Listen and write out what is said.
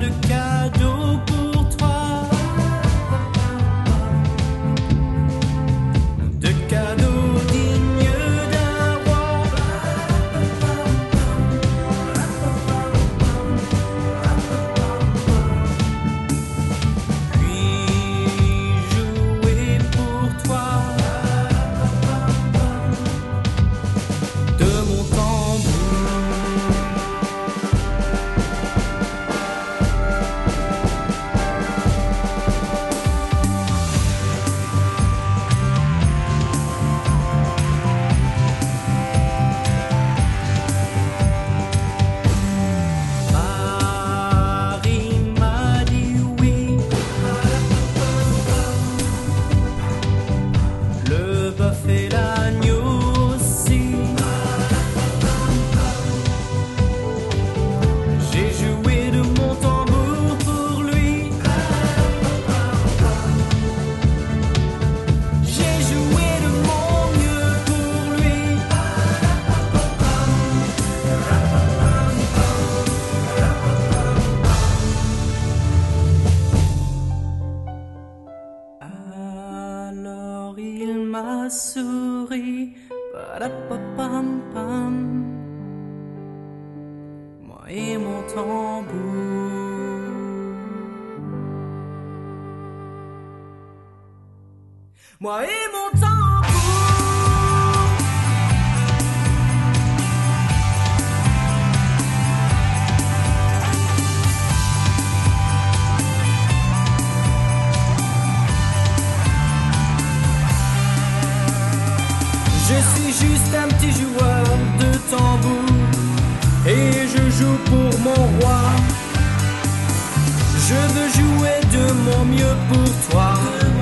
de cadeau pour toi, de cadeaux dignes d'un roi. Puis jouer pour toi de mon tambour. Marie m'a dit oui, le bœuf et l'agneau aussi. J'ai joué de mon tambour pour lui. J'ai joué de mon mieux pour lui. Alors il m'a souri, padapapam-pam, moi et mon tambour, moi et mon tambour. Je suis juste un petit joueur de tambour et je joue pour mon roi. Je veux jouer de mon mieux pour toi.